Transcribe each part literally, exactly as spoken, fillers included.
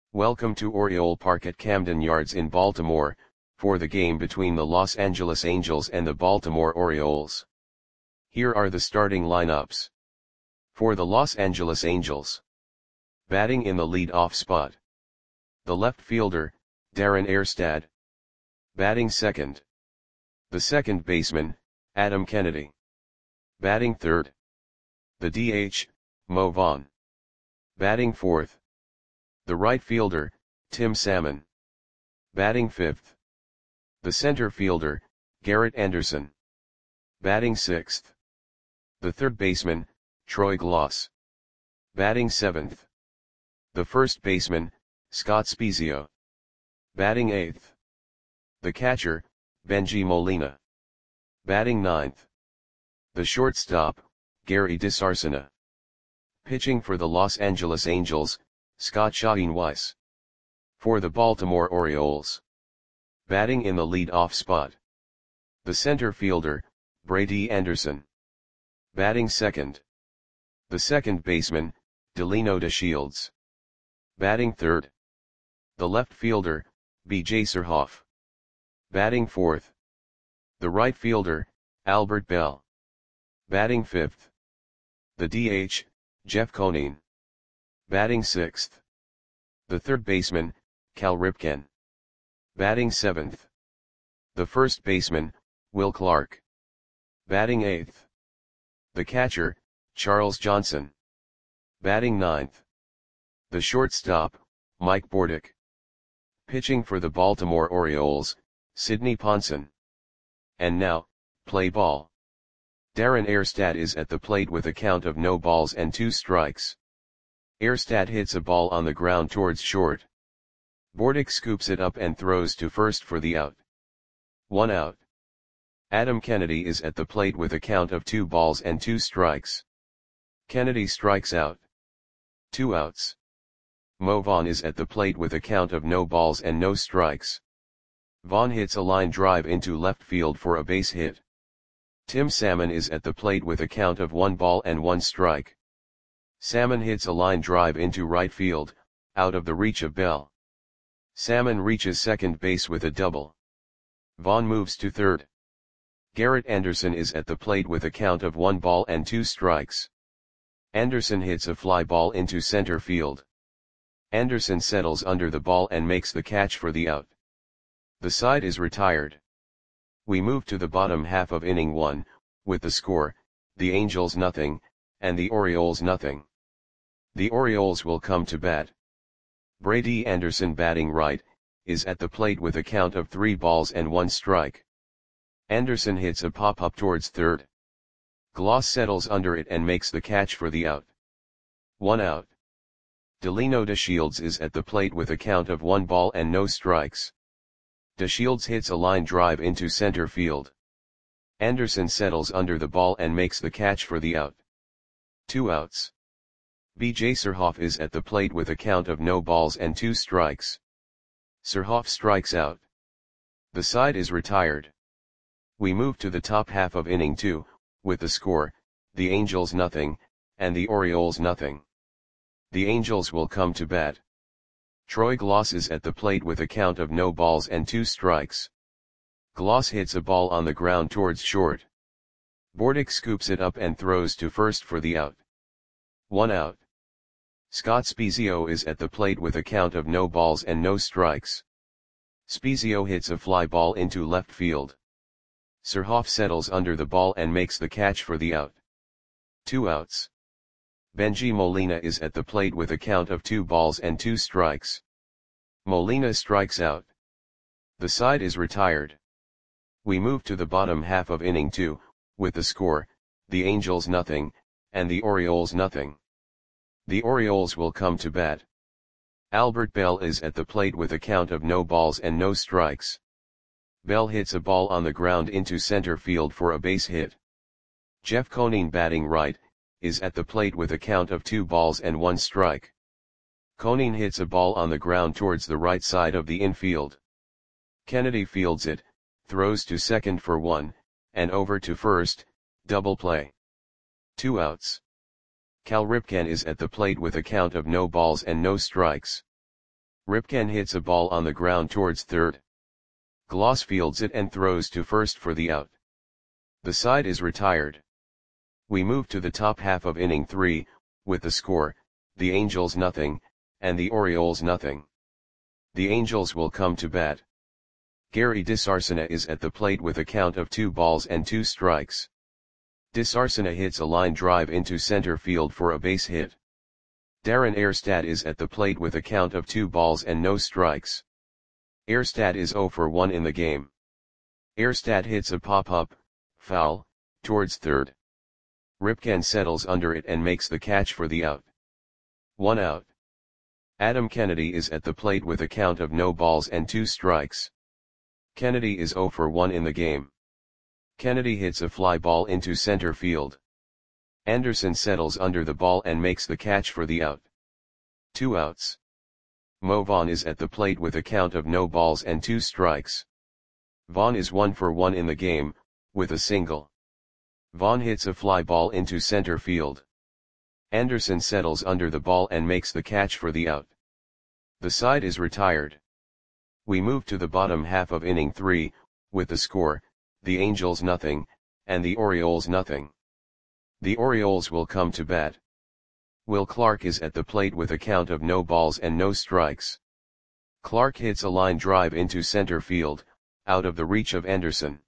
Welcome to Oriole Park at Camden Yards in Baltimore, for the game between the Los Angeles Angels and the Baltimore Orioles. Here are the starting lineups. For the Los Angeles Angels. Batting in the lead-off spot. The left fielder, Darren Erstad. Batting second. The second baseman, Adam Kennedy. Batting third. The D H, Mo Vaughn. Batting fourth. The right fielder, Tim Salmon. Batting fifth. The center fielder, Garrett Anderson. Batting sixth. The third baseman, Troy Glaus. Batting seventh. The first baseman, Scott Spiezio. Batting eighth. The catcher, Bengie Molina. Batting ninth. The shortstop, Gary DeSarcina. Pitching for the Los Angeles Angels, Scott Shaheen Weiss. For the Baltimore Orioles. Batting in the lead-off spot. The center fielder, Brady Anderson. Batting second. The second baseman, Delino DeShields. Batting third. The left fielder, B J Surhoff. Batting fourth. The right fielder, Albert Belle. Batting fifth. The D H, Jeff Conine. Batting sixth. The third baseman, Cal Ripken. Batting seventh. The first baseman, Will Clark. Batting eighth. The catcher, Charles Johnson. Batting ninth. The shortstop, Mike Bordick. Pitching for the Baltimore Orioles, Sidney Ponson. And now, play ball. Darren Erstad is at the plate with a count of no balls and two strikes. Erstad hits a ball on the ground towards short. Bordick scoops it up and throws to first for the out. One out. Adam Kennedy is at the plate with a count of two balls and two strikes. Kennedy strikes out. Two outs. Mo Vaughn is at the plate with a count of no balls and no strikes. Vaughn hits a line drive into left field for a base hit. Tim Salmon is at the plate with a count of one ball and one strike. Salmon hits a line drive into right field, out of the reach of Bell. Salmon reaches second base with a double. Vaughn moves to third. Garrett Anderson is at the plate with a count of one ball and two strikes. Anderson hits a fly ball into center field. Anderson settles under the ball and makes the catch for the out. The side is retired. We move to the bottom half of inning one, with the score, the Angels nothing, and the Orioles nothing. The Orioles will come to bat. Brady Anderson, batting right, is at the plate with a count of three balls and one strike. Anderson hits a pop-up towards third. Glaus settles under it and makes the catch for the out. One out. Delino DeShields is at the plate with a count of one ball and no strikes. DeShields hits a line drive into center field. Anderson settles under the ball and makes the catch for the out. Two outs. B J Surhoff is at the plate with a count of no balls and two strikes. Surhoff strikes out. The side is retired. We move to the top half of inning two, with the score, the Angels nothing, and the Orioles nothing. The Angels will come to bat. Troy Glaus is at the plate with a count of no balls and two strikes. Glaus hits a ball on the ground towards short. Bordick scoops it up and throws to first for the out. One out. Scott Spiezio is at the plate with a count of no balls and no strikes. Spiezio hits a fly ball into left field. Surhoff settles under the ball and makes the catch for the out. Two outs. Bengie Molina is at the plate with a count of two balls and two strikes. Molina strikes out. The side is retired. We move to the bottom half of inning two, with the score, the Angels nothing, and the Orioles nothing. The Orioles will come to bat. Albert Belle is at the plate with a count of no balls and no strikes. Belle hits a ball on the ground into center field for a base hit. Jeff Conine, batting right, is at the plate with a count of two balls and one strike. Conine hits a ball on the ground towards the right side of the infield. Kennedy fields it, throws to second for one, and over to first, double play. Two outs. Cal Ripken is at the plate with a count of no balls and no strikes. Ripken hits a ball on the ground towards third. Gloss fields it and throws to first for the out. The side is retired. We move to the top half of inning three, with the score, the Angels nothing, and the Orioles nothing. The Angels will come to bat. Gary DeSarcina is at the plate with a count of two balls and two strikes. DeSarcina hits a line drive into center field for a base hit. Darren Erstad is at the plate with a count of two balls and no strikes. Erstad is zero for one in the game. Erstad hits a pop-up, foul, towards third. Ripken settles under it and makes the catch for the out. One out. Adam Kennedy is at the plate with a count of no balls and two strikes. Kennedy is zero for one in the game. Kennedy hits a fly ball into center field. Anderson settles under the ball and makes the catch for the out. Two outs. Mo Vaughn is at the plate with a count of no balls and two strikes. Vaughn is one for one in the game, with a single. Vaughn hits a fly ball into center field. Anderson settles under the ball and makes the catch for the out. The side is retired. We move to the bottom half of inning three, with the score, the Angels nothing, and the Orioles nothing. The Orioles will come to bat. Will Clark is at the plate with a count of no balls and no strikes. Clark hits a line drive into center field, out of the reach of Anderson.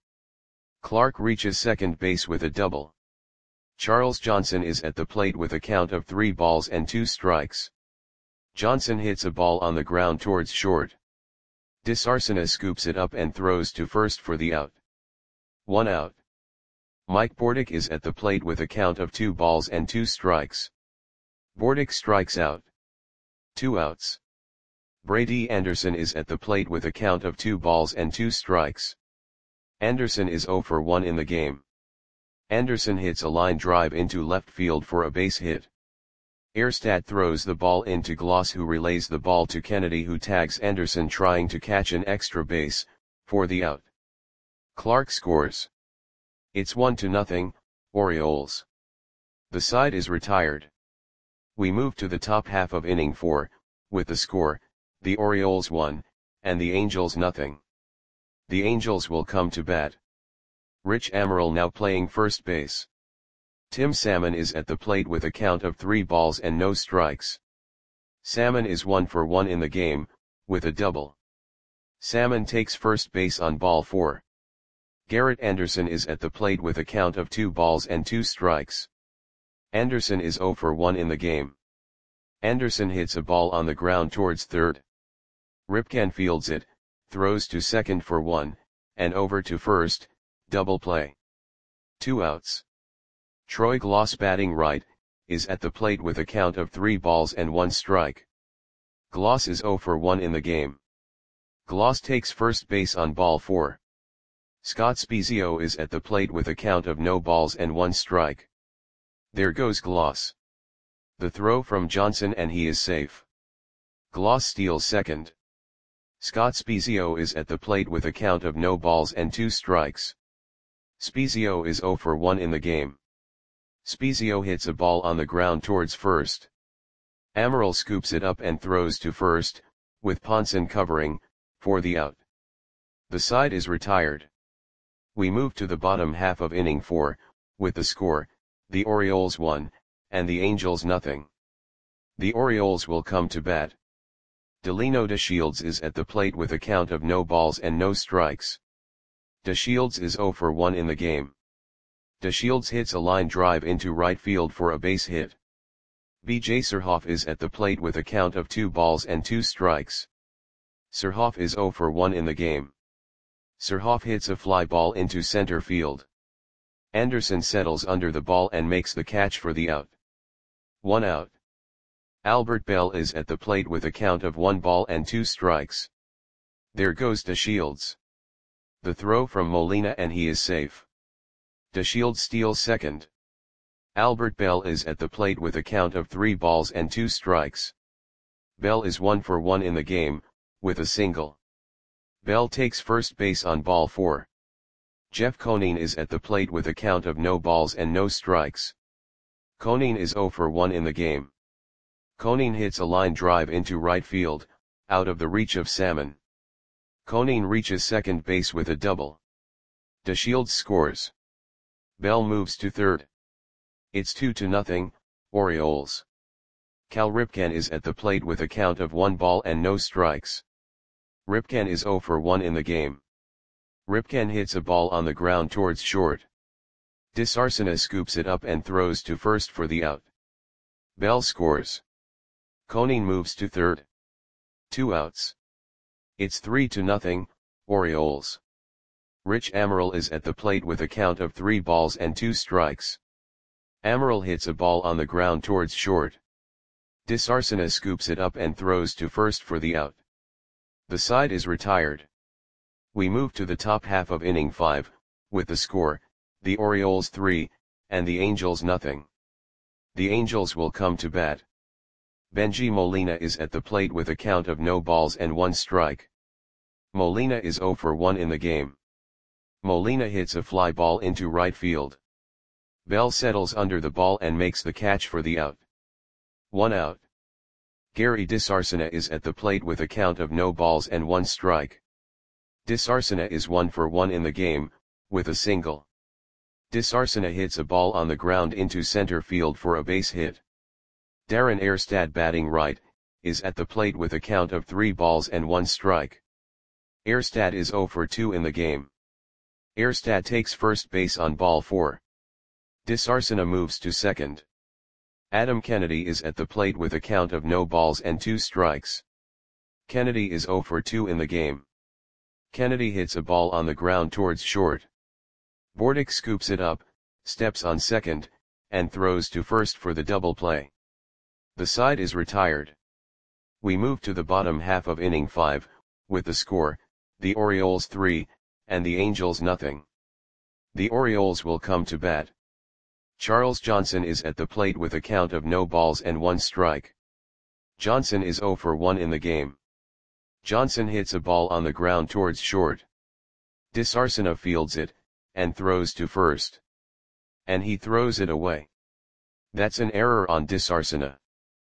Clark reaches second base with a double. Charles Johnson is at the plate with a count of three balls and two strikes. Johnson hits a ball on the ground towards short. DeSarcina scoops it up and throws to first for the out. One out. Mike Bordick is at the plate with a count of two balls and two strikes. Bordick strikes out. Two outs. Brady Anderson is at the plate with a count of two balls and two strikes. Anderson is zero for one in the game. Anderson hits a line drive into left field for a base hit. Erstad throws the ball into Gloss, who relays the ball to Kennedy, who tags Anderson trying to catch an extra base, for the out. Clark scores. It's one to nothing, Orioles. The side is retired. We move to the top half of inning four, with the score, the Orioles one, and the Angels nothing. The Angels will come to bat. Rich Amaral now playing first base. Tim Salmon is at the plate with a count of three balls and no strikes. Salmon is one for one in the game, with a double. Salmon takes first base on ball four. Garrett Anderson is at the plate with a count of two balls and two strikes. Anderson is zero for one in the game. Anderson hits a ball on the ground towards third. Ripken fields it, throws to second for one, and over to first, double play. Two outs. Troy Gloss, batting right, is at the plate with a count of three balls and one strike. Gloss is zero for one in the game. Gloss takes first base on ball four. Scott Spiezio is at the plate with a count of no balls and one strike. There goes Gloss. The throw from Johnson and he is safe. Gloss steals second. Scott Spiezio is at the plate with a count of no balls and two strikes. Spiezio is zero for one in the game. Spiezio hits a ball on the ground towards first. Amaral scoops it up and throws to first, with Ponson covering, for the out. The side is retired. We move to the bottom half of inning four, with the score, the Orioles one, and the Angels nothing. The Orioles will come to bat. Delino DeShields is at the plate with a count of no balls and no strikes. DeShields is zero for one in the game. DeShields hits a line drive into right field for a base hit. B J Surhoff is at the plate with a count of two balls and two strikes. Surhoff is zero for one in the game. Surhoff hits a fly ball into center field. Anderson settles under the ball and makes the catch for the out. One out. Albert Bell is at the plate with a count of one ball and two strikes. There goes DeShields. The throw from Molina and he is safe. DeShields steals second. Albert Bell is at the plate with a count of three balls and two strikes. Bell is one for one in the game, with a single. Bell takes first base on ball four. Jeff Conine is at the plate with a count of no balls and no strikes. Conine is zero for one in the game. Conine hits a line drive into right field, out of the reach of Salmon. Koning reaches second base with a double. DeShields scores. Bell moves to third. It's two to nothing, Orioles. Cal Ripken is at the plate with a count of one ball and no strikes. Ripken is zero for one in the game. Ripken hits a ball on the ground towards short. DeSarcina scoops it up and throws to first for the out. Bell scores. Koning moves to third. Two outs. It's three to nothing, Orioles. Rich Amaral is at the plate with a count of three balls and two strikes. Amaral hits a ball on the ground towards short. DeSarcina scoops it up and throws to first for the out. The side is retired. We move to the top half of inning five, with the score, the Orioles three, and the Angels nothing. The Angels will come to bat. Bengie Molina is at the plate with a count of no balls and one strike. Molina is zero for one in the game. Molina hits a fly ball into right field. Bell settles under the ball and makes the catch for the out. One out. Gary DeSarcina is at the plate with a count of no balls and one strike. DeSarcina is one for one in the game, with a single. DeSarcina hits a ball on the ground into center field for a base hit. Darren Erstad, batting right, is at the plate with a count of three balls and one strike. Erstad is zero for two in the game. Erstad takes first base on ball four. DeSarcina moves to second. Adam Kennedy is at the plate with a count of no balls and two strikes. Kennedy is zero for two in the game. Kennedy hits a ball on the ground towards short. Bordick scoops it up, steps on second, and throws to first for the double play. The side is retired. We move to the bottom half of inning five, with the score, the Orioles three, and the Angels nothing. The Orioles will come to bat. Charles Johnson is at the plate with a count of no balls and one strike. Johnson is zero for one in the game. Johnson hits a ball on the ground towards short. DeSarcina fields it, and throws to first. And he throws it away. That's an error on DeSarcina.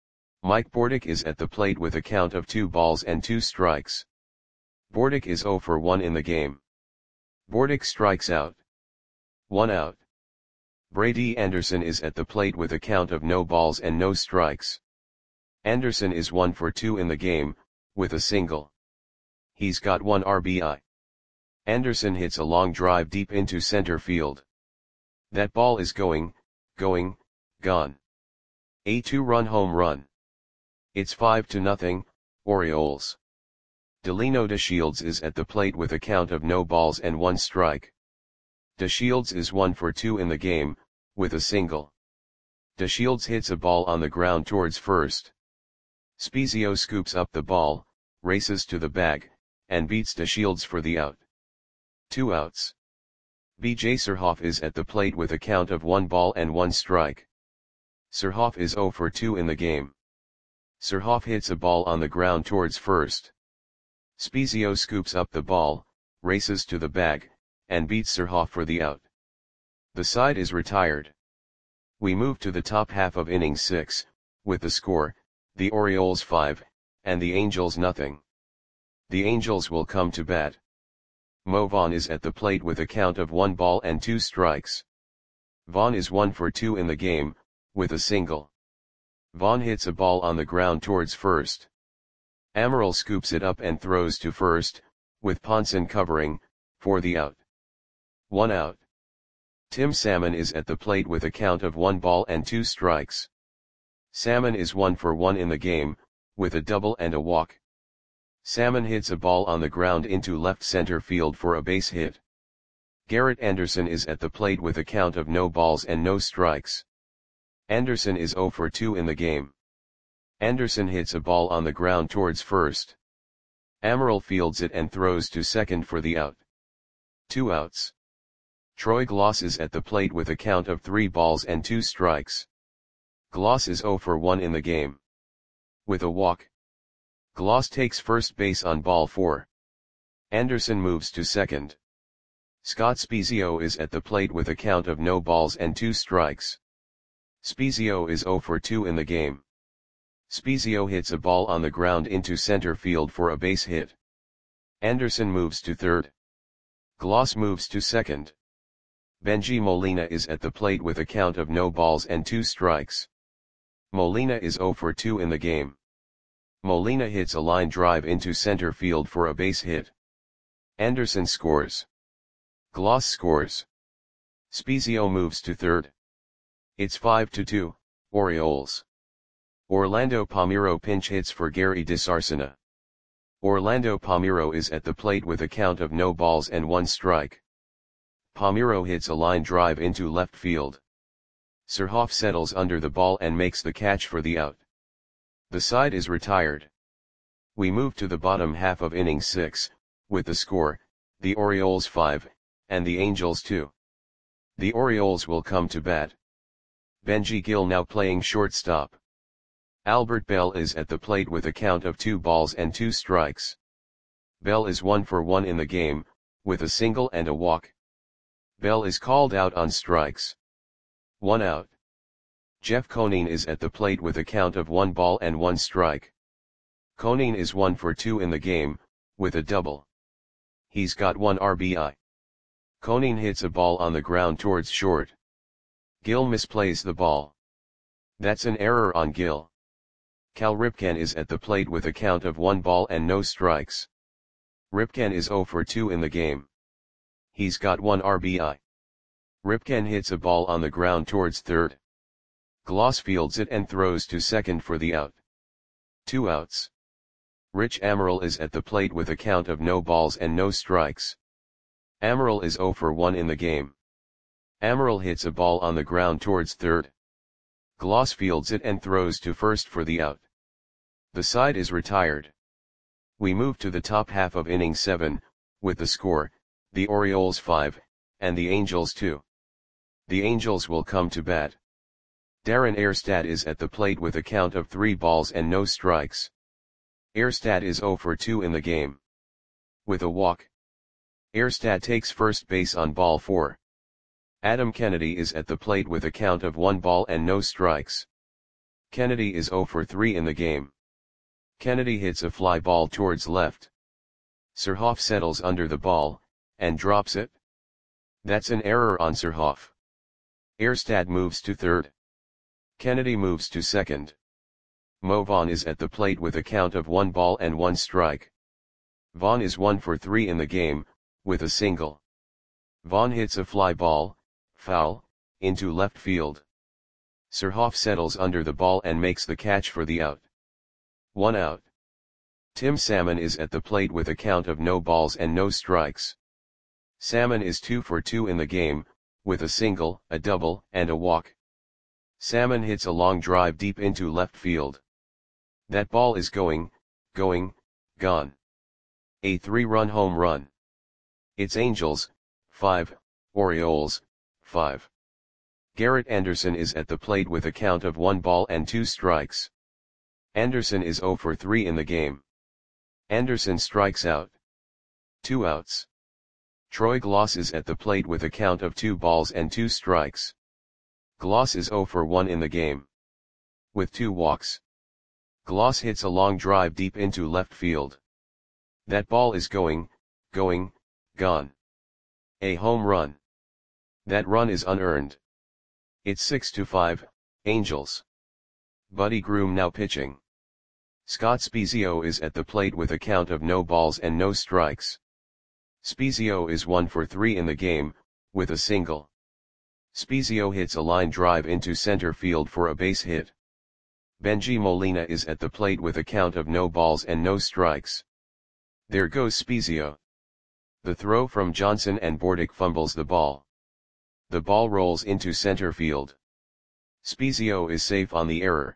Mike Bordick is at the plate with a count of two balls and two strikes. Bordick is zero for one in the game. Bordick strikes out. One out. Brady Anderson is at the plate with a count of no balls and no strikes. Anderson is one for two in the game, with a single. He's got one R B I. Anderson hits a long drive deep into center field. That ball is going, going, gone. A two-run home run. It's five to nothing, Orioles. Delino DeShields is at the plate with a count of no balls and one strike. DeShields is one for two in the game, with a single. DeShields hits a ball on the ground towards first. Spezio scoops up the ball, races to the bag, and beats DeShields for the out. Two outs. B J Surhoff is at the plate with a count of one ball and one strike. Surhoff is zero for two in the game. Surhoff hits a ball on the ground towards first. Spezio scoops up the ball, races to the bag, and beats Surhoff for the out. The side is retired. We move to the top half of inning six, with the score, the Orioles five, and the Angels nothing. The Angels will come to bat. Mo Vaughn is at the plate with a count of one ball and two strikes. Vaughn is one for two in the game, with a single. Vaughn hits a ball on the ground towards first. Amaral scoops it up and throws to first, with Ponson covering, for the out. One out. Tim Salmon is at the plate with a count of one ball and two strikes. Salmon is one for one in the game, with a double and a walk. Salmon hits a ball on the ground into left center field for a base hit. Garrett Anderson is at the plate with a count of no balls and no strikes. Anderson is zero for two in the game. Anderson hits a ball on the ground towards first. Amaral fields it and throws to second for the out. Two outs. Troy Gloss is at the plate with a count of three balls and two strikes. Gloss is zero for one in the game. With a walk. Gloss takes first base on ball four. Anderson moves to second. Scott Spezio is at the plate with a count of no balls and two strikes. Spezio is zero for two in the game. Spezio hits a ball on the ground into center field for a base hit. Anderson moves to third. Gloss moves to second. Bengie Molina is at the plate with a count of no balls and two strikes. Molina is zero for two in the game. Molina hits a line drive into center field for a base hit. Anderson scores. Gloss scores. Spezio moves to third. It's five to two, Orioles. Orlando Palmeiro pinch hits for Gary DeSarcina. Orlando Palmeiro is at the plate with a count of no balls and one strike. Palmeiro hits a line drive into left field. Surhoff settles under the ball and makes the catch for the out. The side is retired. We move to the bottom half of inning six, with the score, the Orioles five, and the Angels two. The Orioles will come to bat. Benji Gil now playing shortstop. Albert Bell is at the plate with a count of two balls and two strikes. Bell is one for one in the game, with a single and a walk. Bell is called out on strikes. One out. Jeff Conine is at the plate with a count of one ball and one strike. Conine is one for two in the game, with a double. He's got one R B I. Conine hits a ball on the ground towards short. Gil misplays the ball. That's an error on Gil. Cal Ripken is at the plate with a count of one ball and no strikes. Ripken is zero for two in the game. He's got one R B I. Ripken hits a ball on the ground towards third. Gloss fields it and throws to second for the out. Two outs. Rich Amaral is at the plate with a count of no balls and no strikes. Amaral is zero for one in the game. Amaral hits a ball on the ground towards third. Gloss fields it and throws to first for the out. The side is retired. We move to the top half of inning seven, with the score, the Orioles five, and the Angels two. The Angels will come to bat. Darren Erstad is at the plate with a count of three balls and no strikes. Erstad is zero for two in the game. With a walk. Erstad takes first base on ball four. Adam Kennedy is at the plate with a count of one ball and no strikes. Kennedy is zero for three in the game. Kennedy hits a fly ball towards left. Surhoff settles under the ball, and drops it. That's an error on Surhoff. Erstad moves to third. Kennedy moves to second. Mo Vaughn is at the plate with a count of one ball and one strike. Vaughn is one for three in the game, with a single. Vaughn hits a fly ball, foul, into left field. Surhoff settles under the ball and makes the catch for the out. One out. Tim Salmon is at the plate with a count of no balls and no strikes. Salmon is two for two in the game, with a single, a double, and a walk. Salmon hits a long drive deep into left field. That ball is going, going, gone. A three-run home run. It's Angels, five, Orioles, five. Garrett Anderson is at the plate with a count of one ball and two strikes. Anderson is zero for three in the game. Anderson strikes out. Two outs. Troy Gloss is at the plate with a count of two balls and two strikes. Gloss is zero for one in the game. With two walks. Gloss hits a long drive deep into left field. That ball is going, going, gone. A home run. That run is unearned. It's six to five, Angels. Buddy Groom now pitching. Scott Spezio is at the plate with a count of no balls and no strikes. Spezio is one for three in the game, with a single. Spezio hits a line drive into center field for a base hit. Bengie Molina is at the plate with a count of no balls and no strikes. There goes Spezio. The throw from Johnson and Bordick fumbles the ball. The ball rolls into center field. Spezio is safe on the error.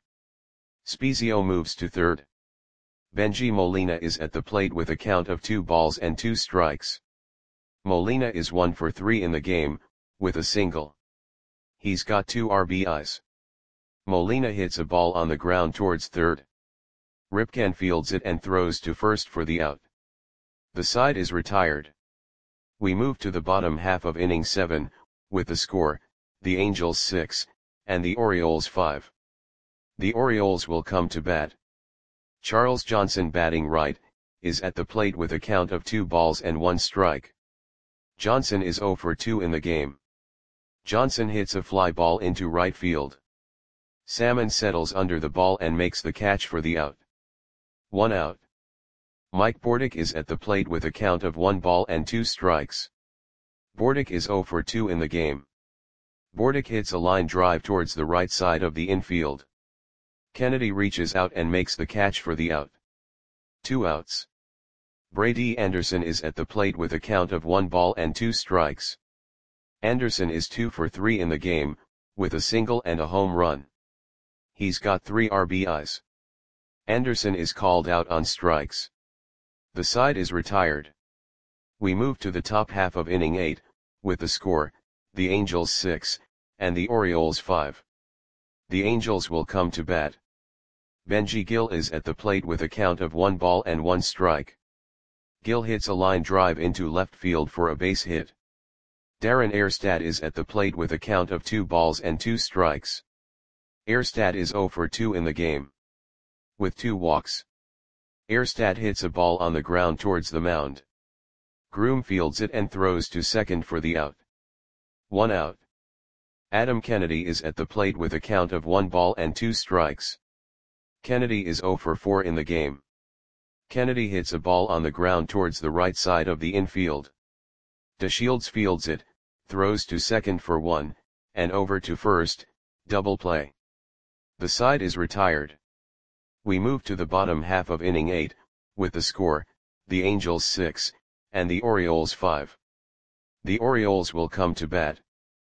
Spezio moves to third. Bengie Molina is at the plate with a count of two balls and two strikes. Molina is one for three in the game, with a single. He's got two R B Is. Molina hits a ball on the ground towards third. Ripken fields it and throws to first for the out. The side is retired. We move to the bottom half of inning seven, with the score, the Angels six, and the Orioles five. The Orioles will come to bat. Charles Johnson, batting right, is at the plate with a count of two balls and one strike. Johnson is zero for two in the game. Johnson hits a fly ball into right field. Salmon settles under the ball and makes the catch for the out. One out. Mike Bordick is at the plate with a count of one ball and two strikes. Bordick is zero for two in the game. Bordick hits a line drive towards the right side of the infield. Kennedy reaches out and makes the catch for the out. Two outs. Brady Anderson is at the plate with a count of one ball and two strikes. Anderson is two for three in the game, with a single and a home run. He's got three R B Is. Anderson is called out on strikes. The side is retired. We move to the top half of inning eight, with the score, the Angels six, and the Orioles five. The Angels will come to bat. Benji Gil is at the plate with a count of one ball and one strike. Gil hits a line drive into left field for a base hit. Darren Erstad is at the plate with a count of two balls and two strikes. Erstad is zero for two in the game. With two walks. Erstad hits a ball on the ground towards the mound. Groom fields it and throws to second for the out. One out. Adam Kennedy is at the plate with a count of one ball and two strikes. Kennedy is zero for four in the game. Kennedy hits a ball on the ground towards the right side of the infield. DeShields fields it, throws to second for one, and over to first, double play. The side is retired. We move to the bottom half of inning eight, with the score, the Angels six, and the Orioles five. The Orioles will come to bat.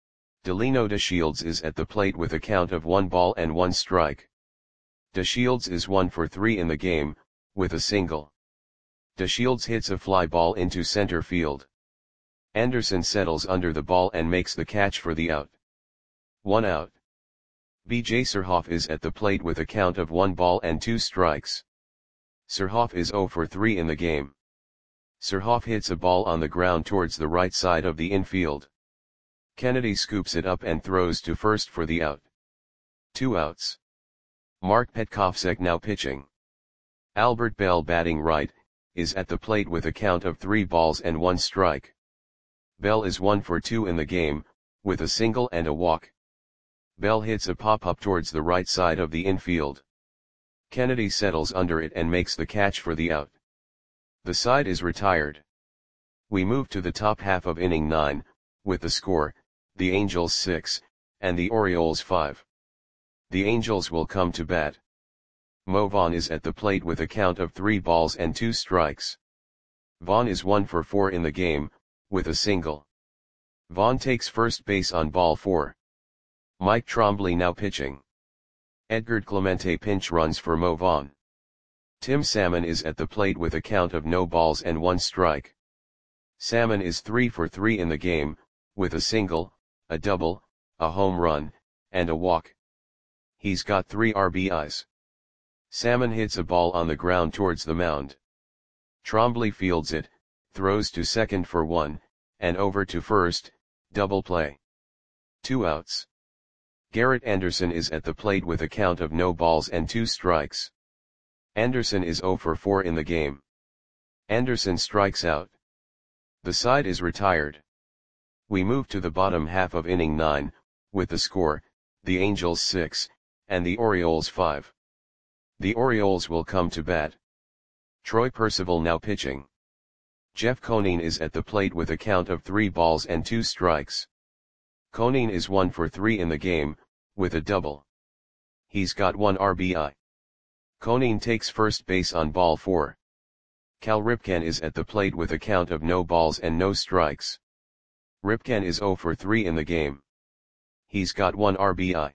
Delino DeShields is at the plate with a count of one ball and one strike. DeShields is one for three in the game, with a single. DeShields hits a fly ball into center field. Anderson settles under the ball and makes the catch for the out. One out. B J Surhoff is at the plate with a count of one ball and two strikes. Surhoff is zero for three in the game. Surhoff hits a ball on the ground towards the right side of the infield. Kennedy scoops it up and throws to first for the out. Two outs. Mark Petkovsek now pitching. Albert Bell, batting right, is at the plate with a count of three balls and one strike. Bell is one for two in the game, with a single and a walk. Bell hits a pop-up towards the right side of the infield. Kennedy settles under it and makes the catch for the out. The side is retired. We move to the top half of inning nine, with the score, the Angels six, and the Orioles five. The Angels will come to bat. Mo Vaughn is at the plate with a count of three balls and two strikes. Vaughn is one for four in the game, with a single. Vaughn takes first base on ball four. Mike Trombley now pitching. Edgar Clemente pinch runs for Mo Vaughn. Tim Salmon is at the plate with a count of no balls and one strike. Salmon is three for three in the game, with a single, a double, a home run, and a walk. He's got three R B Is. Salmon hits a ball on the ground towards the mound. Trombley fields it, throws to second for one, and over to first, double play. Two outs. Garrett Anderson is at the plate with a count of no balls and two strikes. Anderson is zero for four in the game. Anderson strikes out. The side is retired. We move to the bottom half of inning nine, with the score, the Angels six, and the Orioles five. The Orioles will come to bat. Troy Percival now pitching. Jeff Conine is at the plate with a count of three balls and two strikes. Conine is one for three in the game, with a double. He's got one R B I. Conine takes first base on ball four. Cal Ripken is at the plate with a count of no balls and no strikes. Ripken is zero for three in the game. He's got one R B I.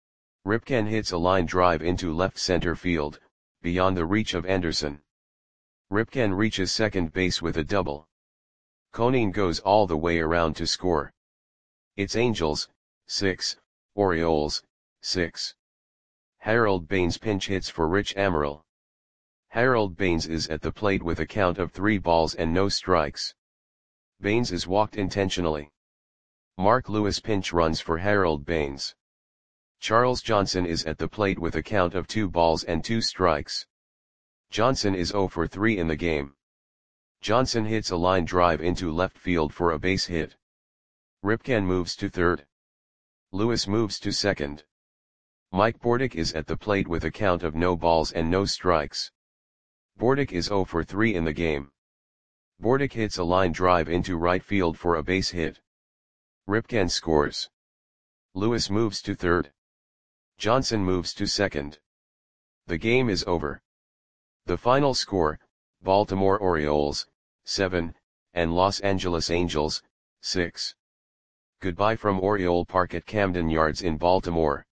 Ripken hits a line drive into left center field, beyond the reach of Anderson. Ripken reaches second base with a double. Conine goes all the way around to score. It's Angels, six, Orioles, six. Harold Baines pinch hits for Rich Amaral. Harold Baines is at the plate with a count of three balls and no strikes. Baines is walked intentionally. Mark Lewis pinch runs for Harold Baines. Charles Johnson is at the plate with a count of two balls and two strikes. Johnson is zero for three in the game. Johnson hits a line drive into left field for a base hit. Ripken moves to third. Lewis moves to second. Mike Bordick is at the plate with a count of no balls and no strikes. Bordick is zero for three in the game. Bordick hits a line drive into right field for a base hit. Ripken scores. Lewis moves to third. Johnson moves to second. The game is over. The final score, Baltimore Orioles, seven, and Los Angeles Angels, six. Goodbye from Oriole Park at Camden Yards in Baltimore.